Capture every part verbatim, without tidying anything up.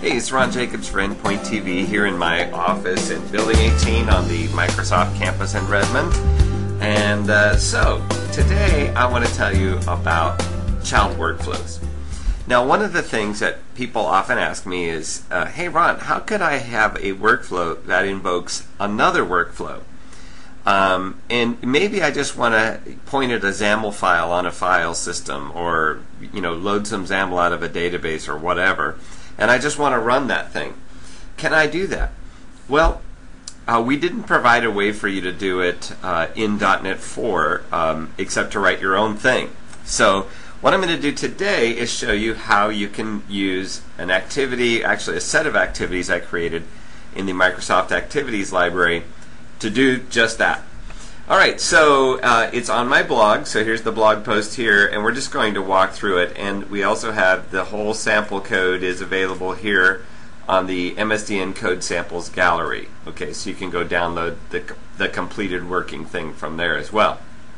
Hey, it's Ron Jacobs for Endpoint T V here in my office in Building eighteen on the Microsoft campus in Redmond. And uh, so, today I want to tell you about child workflows. Now, one of the things that people often ask me is, uh, hey Ron, how could I have a workflow that invokes another workflow? Um, and maybe I just want to point at a XAML file on a file system, or you know, load some XAML out of a database or whatever, and I just want to run that thing. Can I do that? Well, uh, we didn't provide a way for you to do it uh, in dot net four um, except to write your own thing. So what I'm going to do today is show you how you can use an activity, actually a set of activities I created in the Microsoft Activities Library to do just that. Alright, so uh, it's on my blog, so here's the blog post here, and we're just going to walk through it, and we also have the whole sample code is available here on the M S D N Code Samples Gallery. Okay, so you can go download the, the completed working thing from there as well.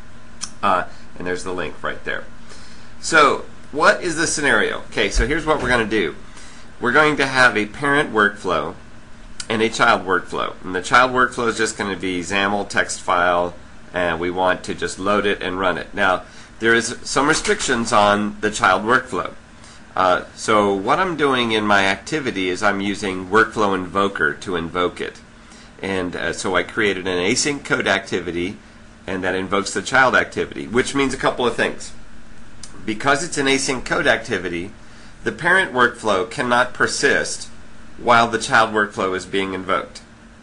Uh, and there's the link right there. So, what is the scenario? Okay, so here's what we're going to do. We're going to have a parent workflow and a child workflow. And the child workflow is just going to be XAML text file, and we want to just load it and run it. Now, there is some restrictions on the child workflow. Uh, so what I'm doing in my activity is I'm using Workflow Invoker to invoke it. And uh, so I created an async code activity, and that invokes the child activity, which means a couple of things. Because it's an async code activity, the parent workflow cannot persist while the child workflow is being invoked.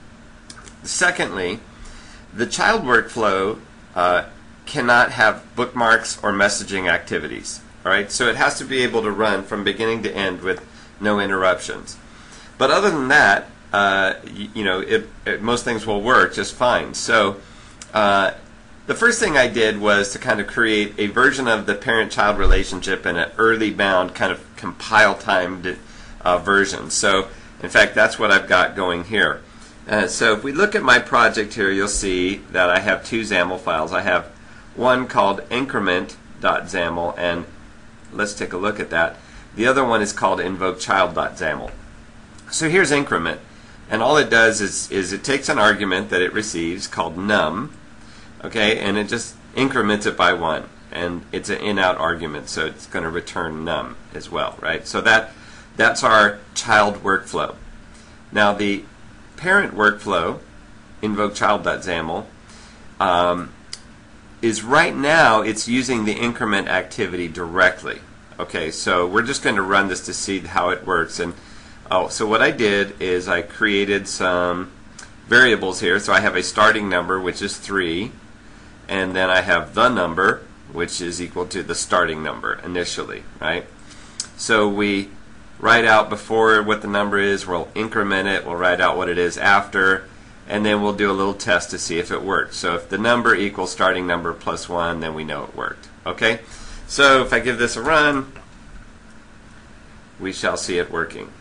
Secondly, the child workflow uh, cannot have bookmarks or messaging activities. All right, so it has to be able to run from beginning to end with no interruptions. But other than that, uh, you, you know, it, it, most things will work just fine. So uh, the first thing I did was to kind of create a version of the parent-child relationship in an early bound kind of compile-timed uh, version. So in fact, that's what I've got going here. Uh, so if we look at my project here, you'll see that I have two XAML files. I have one called increment dot XAML, and let's take a look at that. The other one is called invoke child dot XAML. So here's increment, and all it does is, is it takes an argument that it receives called num, okay, and it just increments it by one, and it's an in-out argument, so it's going to return num as well, right? So that That's our child workflow. Now the parent workflow, invoke child dot XAML, um, is right now it's using the increment activity directly. Okay, so we're just going to run this to see how it works. And oh, so what I did is I created some variables here. So I have a starting number, which is three, and then I have the number, which is equal to the starting number initially, right? So we write out before what the number is, we'll increment it, we'll write out what it is after, and then we'll do a little test to see if it works. So if the number equals starting number plus one, then we know it worked. Okay? So if I give this a run, we shall see it working.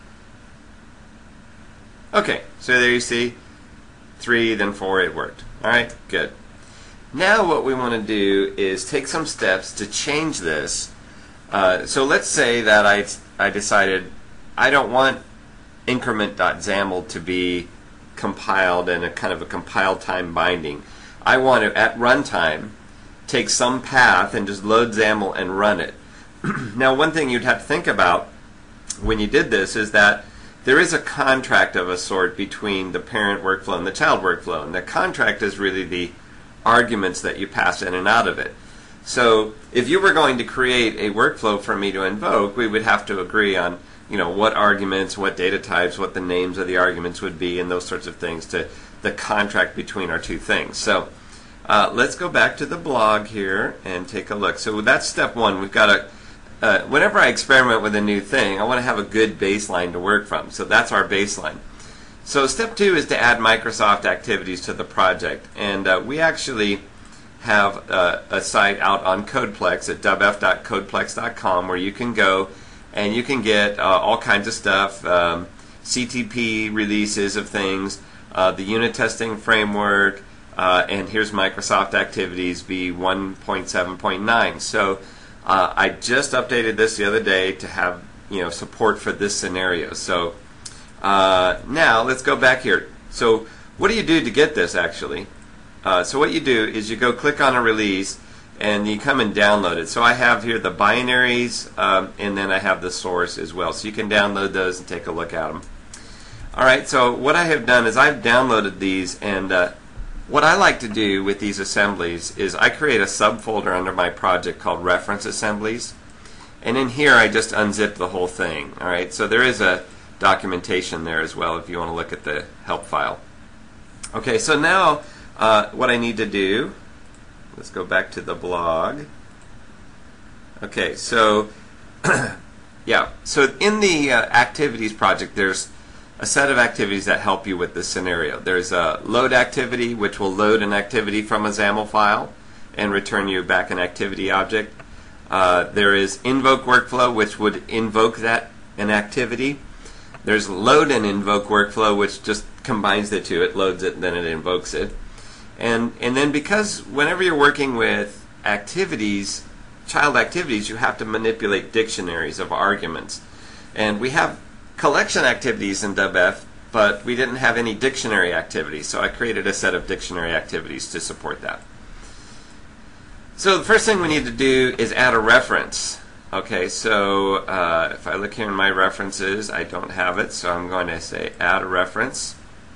Okay, so there you see, three, then four, it worked. Alright, good. Now what we want to do is take some steps to change this. Uh, so let's say that I, I decided I don't want increment dot XAML to be compiled in a kind of a compile time binding. I want to, at runtime, take some path and just load XAML and run it. Now one thing you'd have to think about when you did this is that there is a contract of a sort between the parent workflow and the child workflow, and the contract is really the arguments that you pass in and out of it. So if you were going to create a workflow for me to invoke, we would have to agree on, you know, what arguments, what data types, what the names of the arguments would be, and those sorts of things, to the contract between our two things. So uh, let's go back to the blog here and take a look. So that's step one. We've got to, uh, whenever I experiment with a new thing, I want to have a good baseline to work from. So that's our baseline. So step two is to add Microsoft activities to the project, and uh, we actually have uh, a site out on Codeplex at w f dot codeplex dot com where you can go and you can get uh, all kinds of stuff, um, C T P releases of things, uh, the unit testing framework, uh, and here's Microsoft Activities v one point seven point nine. So uh, I just updated this the other day to have you know support for this scenario. So Uh, now let's go back here. So what do you do to get this actually? Uh, so what you do is you go click on a release and you come and download it. So I have here the binaries um, and then I have the source as well. So you can download those and take a look at them. Alright, so what I have done is I've downloaded these, and uh, what I like to do with these assemblies is I create a subfolder under my project called Reference Assemblies, and in here I just unzip the whole thing. Alright, so there is a documentation there as well if you want to look at the help file. Okay, so now uh, what I need to do, let's go back to the blog. Okay, so yeah, so in the uh, activities project there's a set of activities that help you with this scenario. There's a load activity, which will load an activity from a XAML file and return you back an activity object. Uh, there is invoke workflow, which would invoke that an activity. There's load and invoke workflow, which just combines the two. It loads it and then it invokes it. And and then because whenever you're working with activities, child activities, you have to manipulate dictionaries of arguments. And we have collection activities in DubF, but we didn't have any dictionary activities, so I created a set of dictionary activities to support that. So the first thing we need to do is add a reference. Okay, so uh, if I look here in my references, I don't have it, so I'm going to say add a reference.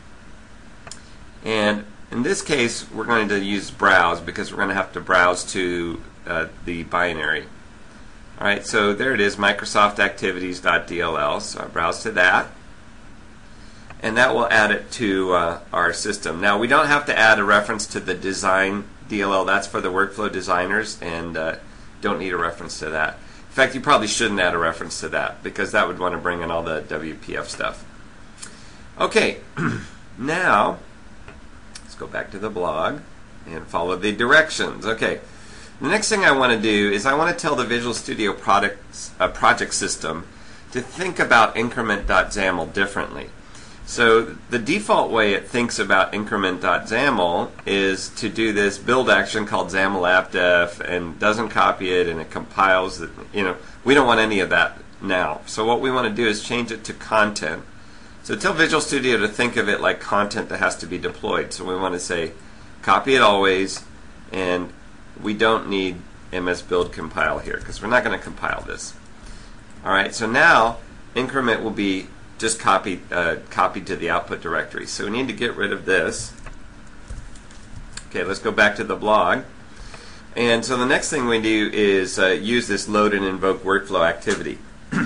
And in this case, we're going to use browse because we're going to have to browse to uh, the binary. Alright, so there it is, Microsoft Activities.dll. So I browse to that, and that will add it to uh, our system. Now, we don't have to add a reference to the design D L L. That's for the workflow designers, and uh, don't need a reference to that. In fact, you probably shouldn't add a reference to that because that would want to bring in all the W P F stuff. Okay, now let's go back to the blog and follow the directions. Okay. The next thing I want to do is I want to tell the Visual Studio products, uh, project system to think about increment.xaml differently. So the default way it thinks about increment.xaml is to do this build action called XAML appdef and doesn't copy it and it compiles it. You know, we don't want any of that now. So what we want to do is change it to content. So tell Visual Studio to think of it like content that has to be deployed. So we want to say copy it always, and we don't need M S build compile here because we're not going to compile this. Alright, so now increment will be just copied, uh, copied to the output directory. So we need to get rid of this. Okay, let's go back to the blog. And so the next thing we do is uh, use this load and invoke workflow activity.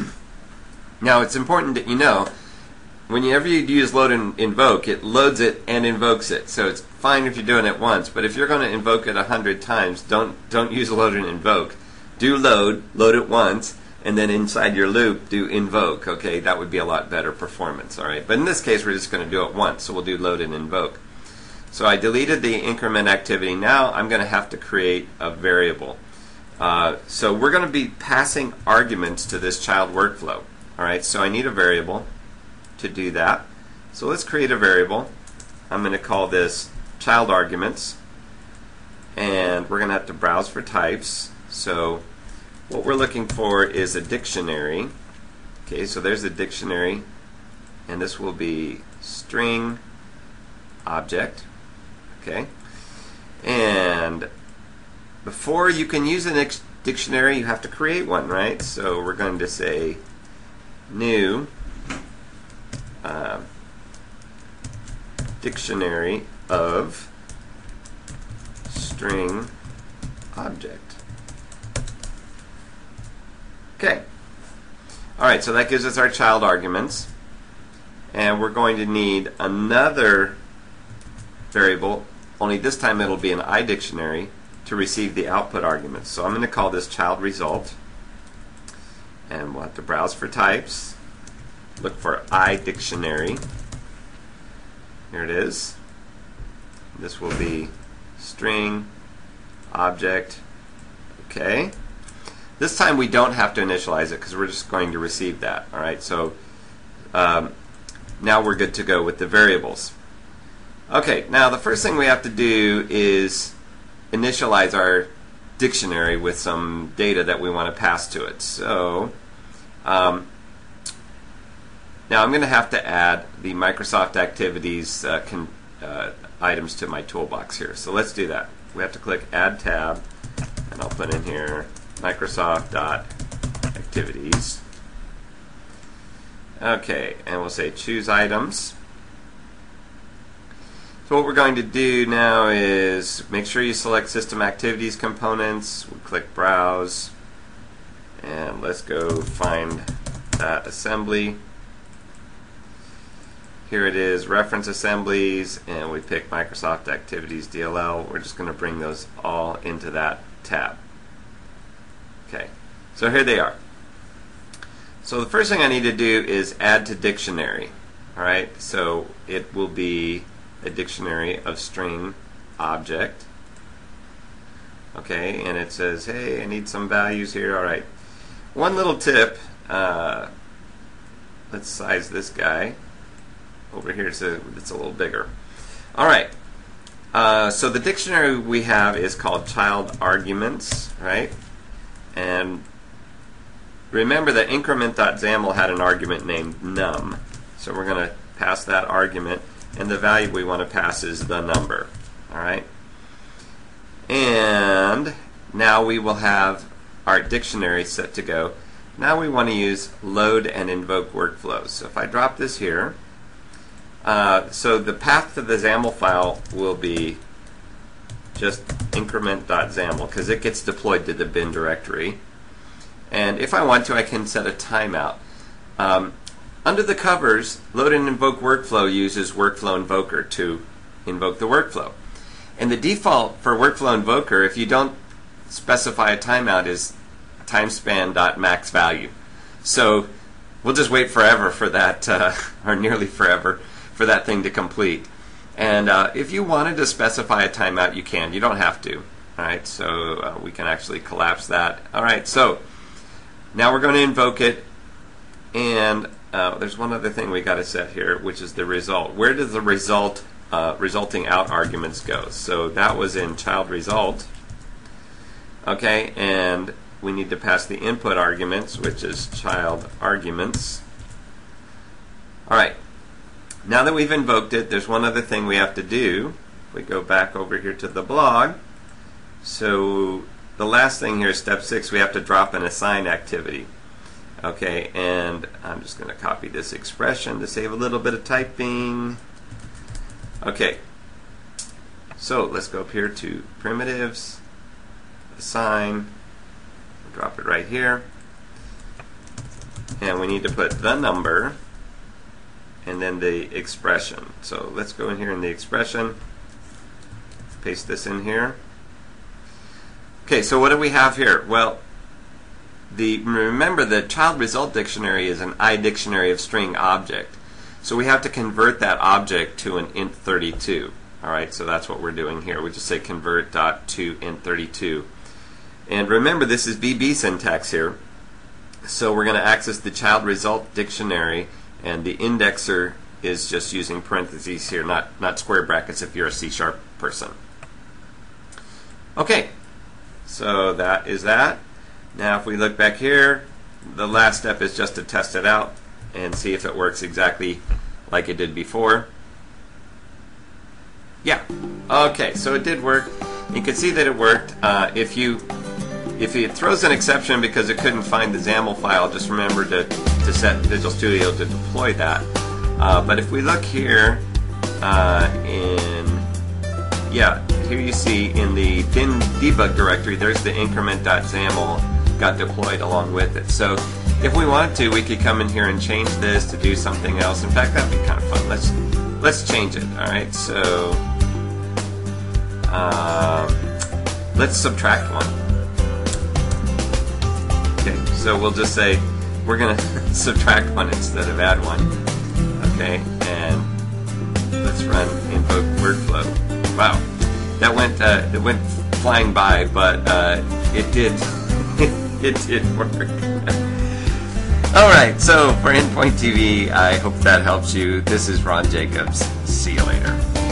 Now it's important that you know whenever you use load and invoke, it loads it and invokes it. So it's fine if you're doing it once, but if you're going to invoke it a hundred times, don't don't use load and invoke. Do load, load it once, and then inside your loop do invoke. Okay, that would be a lot better performance. All right, but in this case we're just going to do it once, so we'll do load and invoke. So I deleted the increment activity. Now I'm going to have to create a variable. Uh, so we're going to be passing arguments to this child workflow. All right, so I need a variable to do that. So let's create a variable. I'm going to call this child arguments, and we're going to have to browse for types. So what we're looking for is a dictionary. Okay, so there's a dictionary, and this will be string object. Okay, and before you can use a dictionary, you have to create one, right? So we're going to say new Uh, dictionary of string object. Okay. Alright, so that gives us our child arguments. And we're going to need another variable, only this time it'll be an iDictionary, to receive the output arguments. So I'm going to call this child result. And we'll have to browse for types. Look for iDictionary. Here it is. This will be string object. Okay. This time we don't have to initialize it because we're just going to receive that. Alright, so um, now we're good to go with the variables. Okay, now the first thing we have to do is initialize our dictionary with some data that we want to pass to it. So um, Now I'm going to have to add the Microsoft Activities uh, con uh, items to my toolbox here. So let's do that. We have to click Add Tab, and I'll put in here Microsoft.Activities. Okay, and we'll say Choose Items. So what we're going to do now is make sure you select System Activities Components. We'll click Browse, and let's go find that assembly. Here it is, Reference Assemblies, and we pick Microsoft Activities D L L. We're just going to bring those all into that tab. Okay, so here they are. So the first thing I need to do is add to dictionary. Alright, so it will be a dictionary of string object. Okay, and it says, hey, I need some values here. Alright, one little tip, uh, let's size this guy. Over here it's a, it's a little bigger. Alright, uh, so the dictionary we have is called child arguments, right? And remember that increment.xaml had an argument named num. So we're going to pass that argument, and the value we want to pass is the number. Alright? And now we will have our dictionary set to go. Now we want to use load and invoke workflows. So if I drop this here, Uh, so the path to the XAML file will be just increment.xaml because it gets deployed to the bin directory. And if I want to, I can set a timeout. Um, under the covers, load and invoke workflow uses workflow invoker to invoke the workflow. And the default for workflow invoker, if you don't specify a timeout, is timespan.max value. So we'll just wait forever for that, uh, or nearly forever, for that thing to complete. And uh, if you wanted to specify a timeout, you can. You don't have to. Alright, so uh, we can actually collapse that. Alright, so now we're going to invoke it, and uh, there's one other thing we got to set here, which is the result. Where does the result, uh, resulting out arguments go? So that was in child result. Okay, and we need to pass the input arguments, which is child arguments. Alright. Now that we've invoked it, there's one other thing we have to do. If we go back over here to the blog, so the last thing here is step six, we have to drop an assign activity. Okay, and I'm just going to copy this expression to save a little bit of typing. Okay, so let's go up here to primitives, assign, drop it right here, and we need to put the number and then the expression. So let's go in here in the expression, paste this in here. Okay, so what do we have here? Well, the remember the child result dictionary is an iDictionary of string object. So we have to convert that object to an int thirty-two. Alright, so that's what we're doing here. We just say convert dot to int thirty-two. And remember, this is V B syntax here. So we're going to access the child result dictionary, and the indexer is just using parentheses here, not, not square brackets if you're a C sharp person. Okay, so that is that. Now if we look back here, the last step is just to test it out and see if it works exactly like it did before. Yeah, okay, so it did work. You can see that it worked. Uh, if you If it throws an exception because it couldn't find the XAML file, just remember to, to set Visual Studio to deploy that. Uh, but if we look here uh, in, yeah, here you see in the bin debug directory, there's the increment.xaml got deployed along with it. So if we wanted to, we could come in here and change this to do something else. In fact, that'd be kind of fun. Let's let's change it. All right, so uh, let's subtract one. Okay, so we'll just say we're going to subtract one instead of add one. Okay, and let's run invoke workflow. Wow, that went uh, it went flying by, but uh, it did it did work. All right, so for Endpoint T V, I hope that helps you. This is Ron Jacobs. See you later.